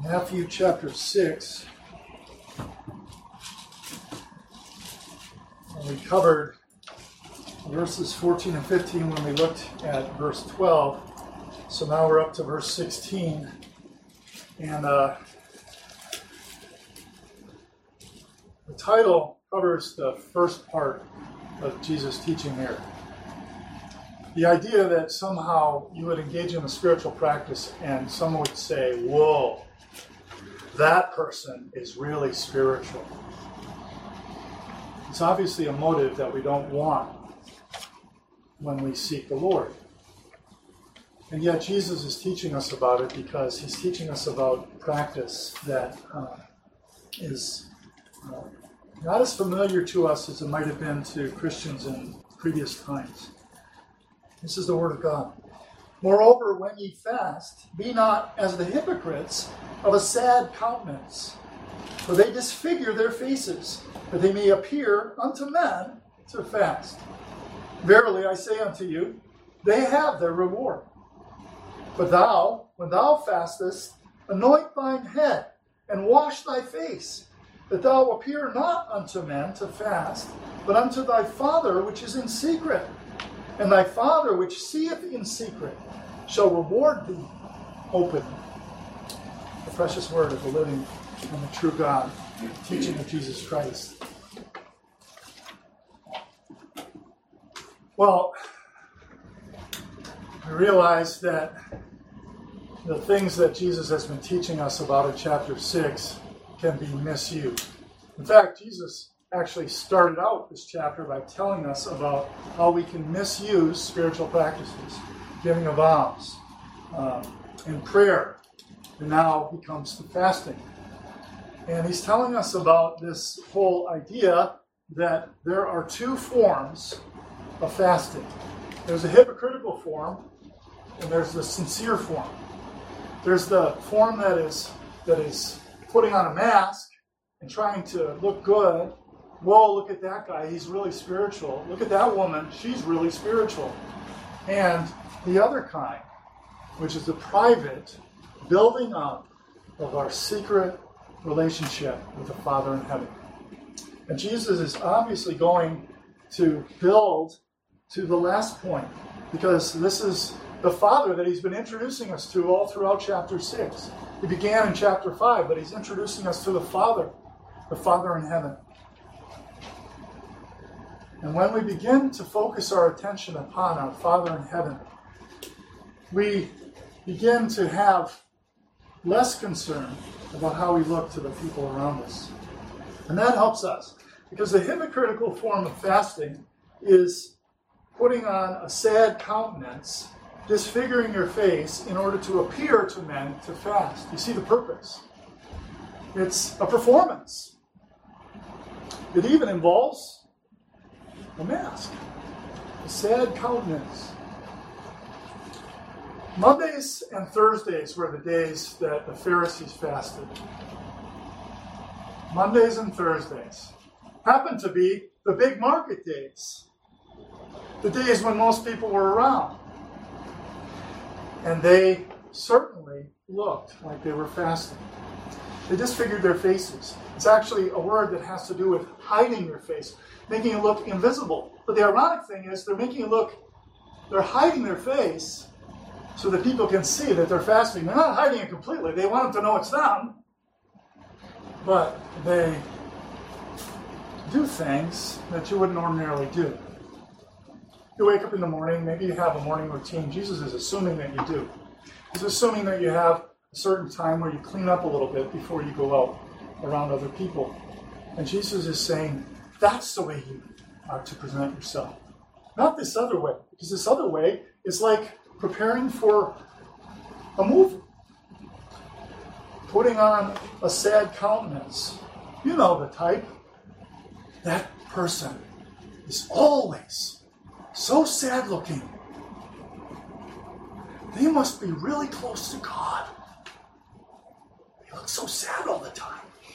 Matthew chapter 6. And we covered verses 14 and 15 when we looked at verse 12. So now we're up to verse 16. And the title covers the first part of Jesus' teaching here. The idea that somehow you would engage in a spiritual practice and someone would say, whoa, that person is really spiritual. It's obviously a motive that we don't want when we seek the Lord. And yet Jesus is teaching us about it because he's teaching us about practice that is not as familiar to us as it might have been to Christians in previous times. This is the Word of God. Moreover, when ye fast, be not as the hypocrites of a sad countenance, for they disfigure their faces, that they may appear unto men to fast. Verily I say unto you, they have their reward. But thou, when thou fastest, anoint thine head, and wash thy face, that thou appear not unto men to fast, but unto thy Father which is in secret. And thy Father which seeth in secret shall reward thee openly. The precious word of the living and the true God, the teaching of Jesus Christ. Well, I realize that the things that Jesus has been teaching us about in chapter 6 can be misused. In fact, Jesus actually started out this chapter by telling us about how we can misuse spiritual practices, giving of alms, and prayer. And now he comes to fasting. And he's telling us about this whole idea that there are two forms of fasting. There's a hypocritical form, and there's the sincere form. There's the form that is putting on a mask and trying to look good. Whoa, look at that guy, he's really spiritual. Look at that woman, she's really spiritual. And the other kind, which is the private building up of our secret relationship with the Father in heaven. And Jesus is obviously going to build to the last point, because this is the Father that he's been introducing us to all throughout chapter 6. He began in chapter 5, but he's introducing us to the Father in heaven. And when we begin to focus our attention upon our Father in heaven, we begin to have less concern about how we look to the people around us. And that helps us, because the hypocritical form of fasting is putting on a sad countenance, disfiguring your face in order to appear to men to fast. You see the purpose. It's a performance. It even involves a mask, a sad countenance. Mondays and Thursdays were the days that the Pharisees fasted. Mondays and Thursdays happened to be the big market days, the days when most people were around. And they certainly looked like they were fasting. They disfigured their faces. It's actually a word that has to do with hiding your face, making it look invisible. But the ironic thing is they're hiding their face so that people can see that they're fasting. They're not hiding it completely. They want them to know it's them. But they do things that you wouldn't ordinarily do. You wake up in the morning, maybe you have a morning routine. Jesus is assuming that you do. He's assuming that you have a certain time where you clean up a little bit before you go out around other people. And Jesus is saying, that's the way you are to present yourself. Not this other way. Because this other way is like preparing for a movie. Putting on a sad countenance. You know the type. That person is always so sad looking. They must be really close to God. They look so sad all the time.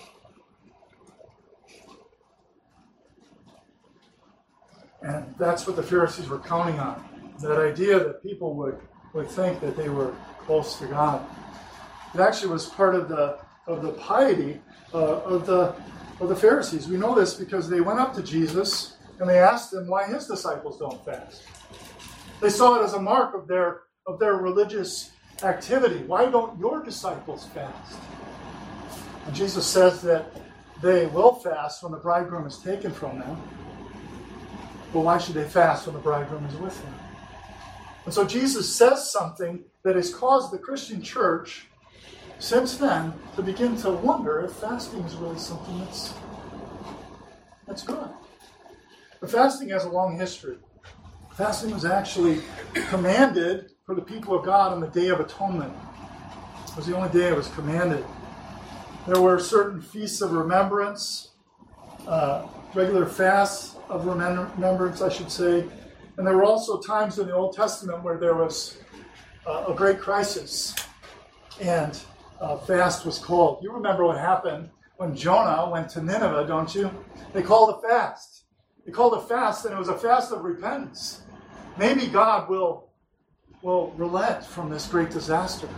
And that's what the Pharisees were counting on. That idea that people would think that they were close to God. It actually was part of the piety of the Pharisees. We know this because they went up to Jesus and they asked him why his disciples don't fast. They saw it as a mark of their religious activity. Why don't your disciples fast? And Jesus says that they will fast when the bridegroom is taken from them. But why should they fast when the bridegroom is with them? And so Jesus says something that has caused the Christian church since then to begin to wonder if fasting is really something that's good. But fasting has a long history. Fasting was actually commanded for the people of God on the Day of Atonement. It was the only day it was commanded. There were certain feasts of remembrance, regular fasts of remembrance, I should say. And there were also times in the Old Testament where there was a great crisis and a fast was called. You remember what happened when Jonah went to Nineveh, don't you? They called a fast. They called a fast, and it was a fast of repentance. Maybe God will relent from this great disaster.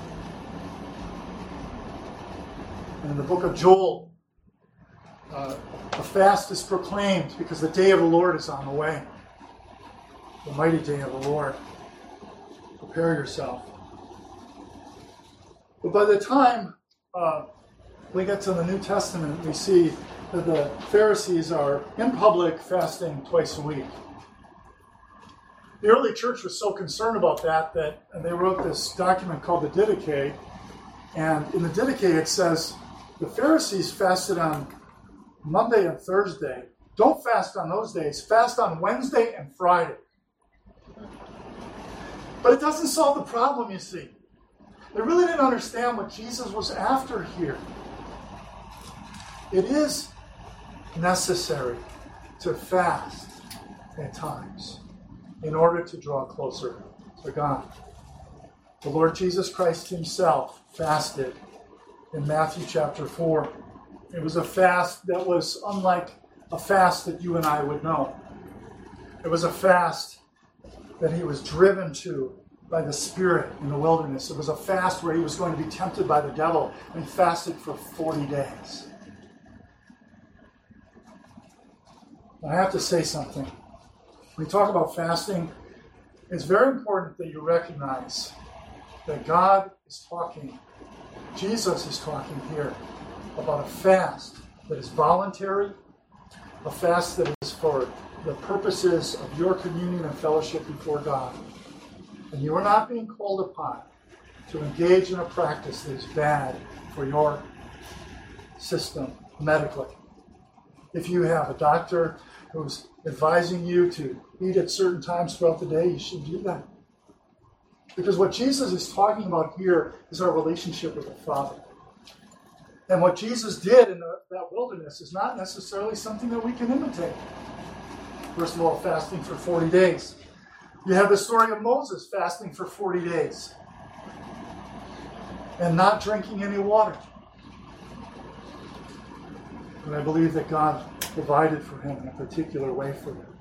And in the book of Joel, a fast is proclaimed because the day of the Lord is on the way. The mighty day of the Lord. Prepare yourself. But by the time we get to the New Testament, we see that the Pharisees are in public fasting twice a week. The early church was so concerned about that they wrote this document called the Didache. And in the Didache it says, the Pharisees fasted on Monday and Thursday. Don't fast on those days. Fast on Wednesday and Friday. But it doesn't solve the problem, you see. They really didn't understand what Jesus was after here. It is necessary to fast at times in order to draw closer to God. The Lord Jesus Christ himself fasted in Matthew chapter 4. It was a fast that was unlike a fast that you and I would know. It was a fast that he was driven to by the Spirit in the wilderness. It was a fast where he was going to be tempted by the devil and fasted for 40 days. I have to say something. When we talk about fasting, it's very important that you recognize that God is talking, Jesus is talking here about a fast that is voluntary, a fast that is for the purposes of your communion and fellowship before God. And you are not being called upon to engage in a practice that is bad for your system medically. If you have a doctor who's advising you to eat at certain times throughout the day, you should do that. Because what Jesus is talking about here is our relationship with the Father. And what Jesus did in that wilderness is not necessarily something that we can imitate. First of all, fasting for 40 days. You have the story of Moses fasting for 40 days and not drinking any water. And I believe that God provided for him in a particular way for him.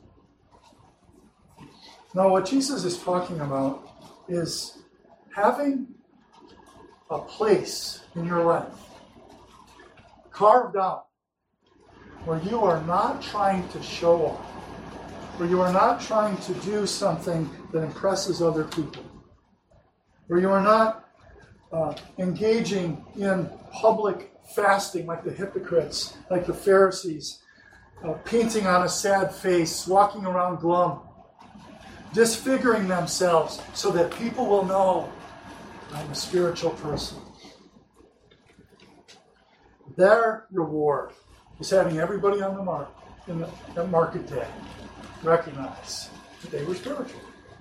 Now, what Jesus is talking about is having a place in your life carved out where you are not trying to show off, where you are not trying to do something that impresses other people, where you are not engaging in public fasting like the hypocrites, like the Pharisees, painting on a sad face, walking around glum, disfiguring themselves so that people will know I'm a spiritual person. Their reward is having everybody on the market day recognize that they were spiritual.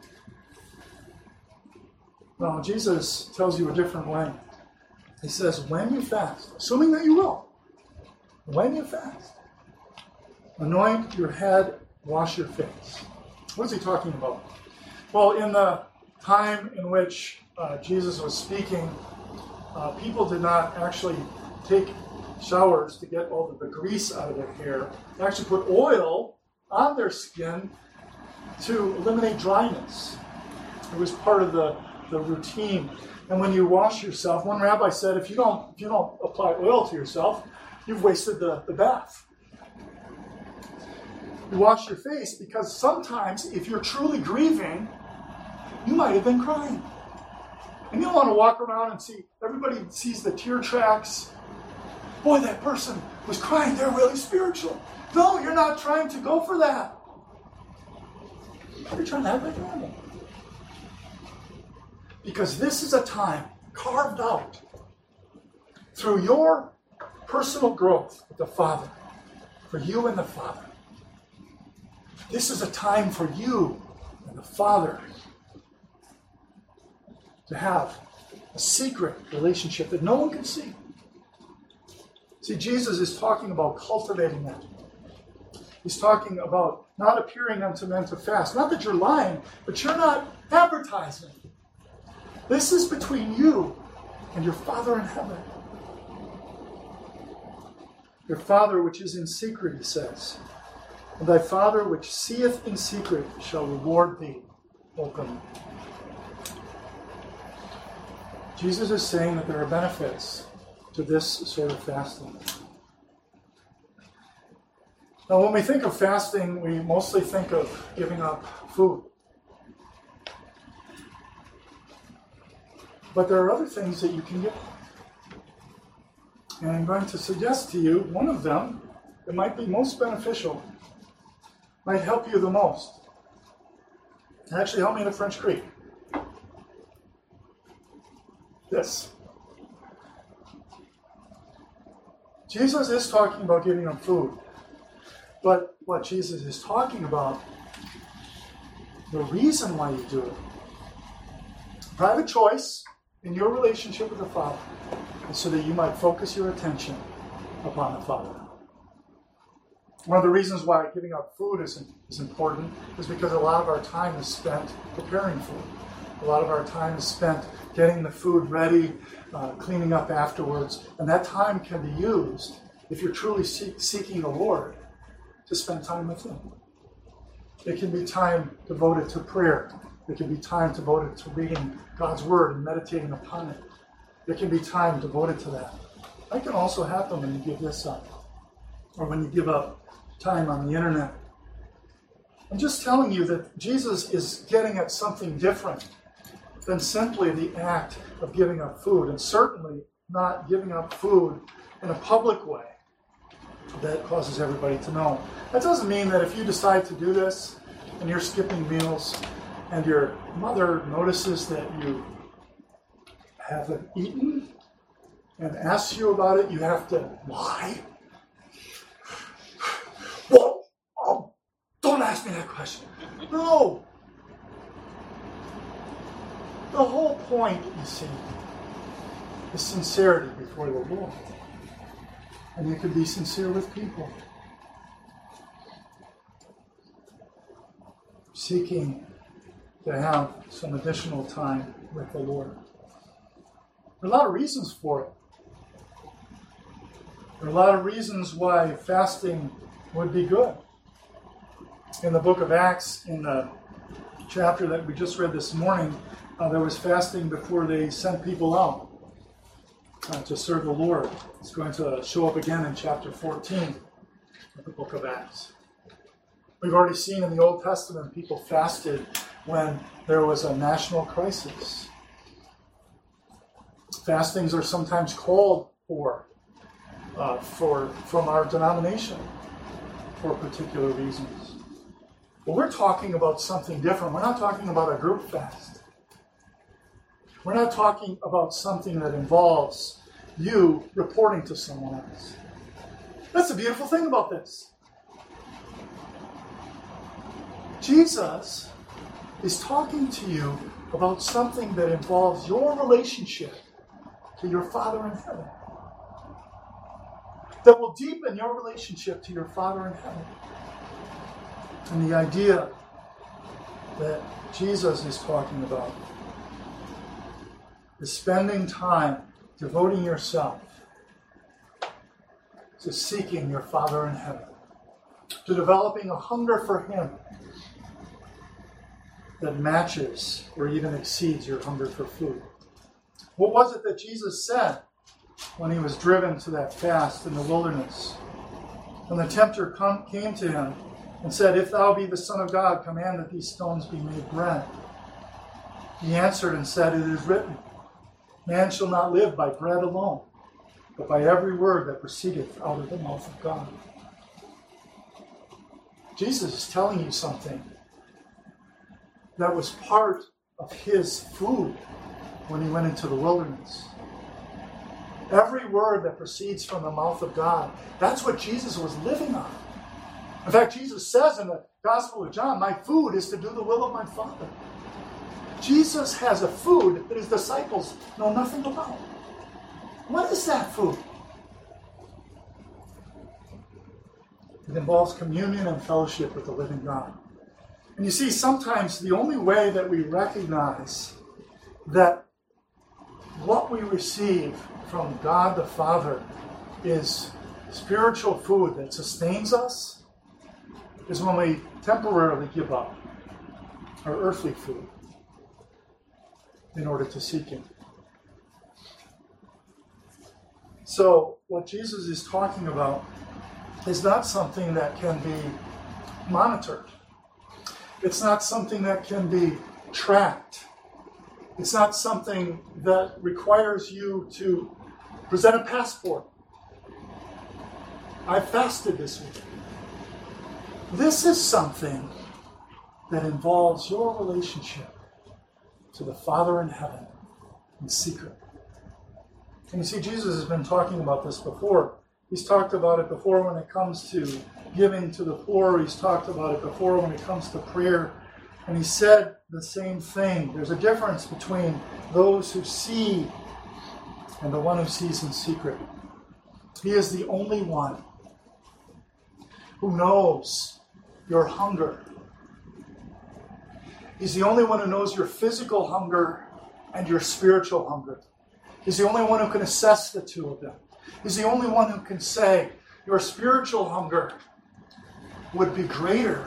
Now, Jesus tells you a different way. He says, when you fast, assuming that you will, when you fast, anoint your head, wash your face. What is he talking about? Well, in the time in which Jesus was speaking, people did not actually take showers to get all of the grease out of their hair. They actually put oil on their skin to eliminate dryness. It was part of the the routine. And when you wash yourself, one rabbi said, if you don't apply oil to yourself, you've wasted the bath. You wash your face because sometimes if you're truly grieving, you might have been crying. And you don't want to walk around and see, everybody sees the tear tracks. Boy, that person was crying, they're really spiritual. No, you're not trying to go for that. You're trying to act like normal. Because this is a time carved out through your personal growth with the Father, for you and the Father. This is a time for you and the Father to have a secret relationship that no one can see. See, Jesus is talking about cultivating that. He's talking about not appearing unto men to fast. Not that you're lying, but you're not advertising. This is between you and your Father in heaven. Your Father which is in secret, he says. And thy Father which seeth in secret shall reward thee openly. Jesus is saying that there are benefits to this sort of fasting. Now, when we think of fasting, we mostly think of giving up food. But there are other things that you can give. And I'm going to suggest to you one of them that might be most beneficial, might help you the most. It actually helped me in the French Creek. This. Jesus is talking about giving up food. But what Jesus is talking about, the reason why you do it, private choice in your relationship with the Father, is so that you might focus your attention upon the Father. One of the reasons why giving up food is important is because a lot of our time is spent preparing food. A lot of our time is spent getting the food ready, cleaning up afterwards, and that time can be used, if you're truly seeking the Lord, to spend time with Him. It can be time devoted to prayer. It can be time devoted to reading God's Word and meditating upon it. It can be time devoted to that. That can also happen when you give this up, or when you give up time on the internet. I'm just telling you that Jesus is getting at something different than simply the act of giving up food, and certainly not giving up food in a public way that causes everybody to know. That doesn't mean that if you decide to do this and you're skipping meals and your mother notices that you haven't eaten and asks you about it, you have to lie. Well, don't ask me that question. No. The whole point, you see, is sincerity before the Lord. And you can be sincere with people. Seeking to have some additional time with the Lord. There are a lot of reasons for it. There are a lot of reasons why fasting would be good. In the book of Acts, in the chapter that we just read this morning, there was fasting before they sent people out to serve the Lord. It's going to show up again in chapter 14 of the book of Acts. We've already seen in the Old Testament people fasted when there was a national crisis. Fastings are sometimes called for from our denomination for particular reasons. But we're talking about something different. We're not talking about a group fast. We're not talking about something that involves you reporting to someone else. That's the beautiful thing about this. Jesus is talking to you about something that involves your relationship to your Father in heaven. That will deepen your relationship to your Father in heaven. And the idea that Jesus is talking about is spending time devoting yourself to seeking your Father in heaven, to developing a hunger for Him, that matches or even exceeds your hunger for food. What was it that Jesus said when he was driven to that fast in the wilderness? When the tempter came to him and said, "If thou be the Son of God, command that these stones be made bread." He answered and said, "It is written, man shall not live by bread alone, but by every word that proceedeth out of the mouth of God." Jesus is telling you something that was part of his food when he went into the wilderness. Every word that proceeds from the mouth of God, that's what Jesus was living on. In fact, Jesus says in the Gospel of John, "My food is to do the will of my Father." Jesus has a food that his disciples know nothing about. What is that food? It involves communion and fellowship with the living God. And you see, sometimes the only way that we recognize that what we receive from God the Father is spiritual food that sustains us is when we temporarily give up our earthly food in order to seek him. So what Jesus is talking about is not something that can be monitored. It's not something that can be tracked. It's not something that requires you to present a passport. I fasted this week. This is something that involves your relationship to the Father in heaven in secret. And you see, Jesus has been talking about this before. He's talked about it before when it comes to giving to the poor. He's talked about it before when it comes to prayer. And he said the same thing. There's a difference between those who see and the one who sees in secret. He is the only one who knows your hunger. He's the only one who knows your physical hunger and your spiritual hunger. He's the only one who can assess the two of them. He's the only one who can say, your spiritual hunger would be greater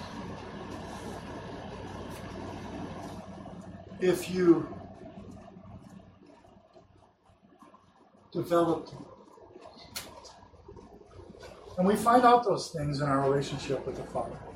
if you developed it. And we find out those things in our relationship with the Father.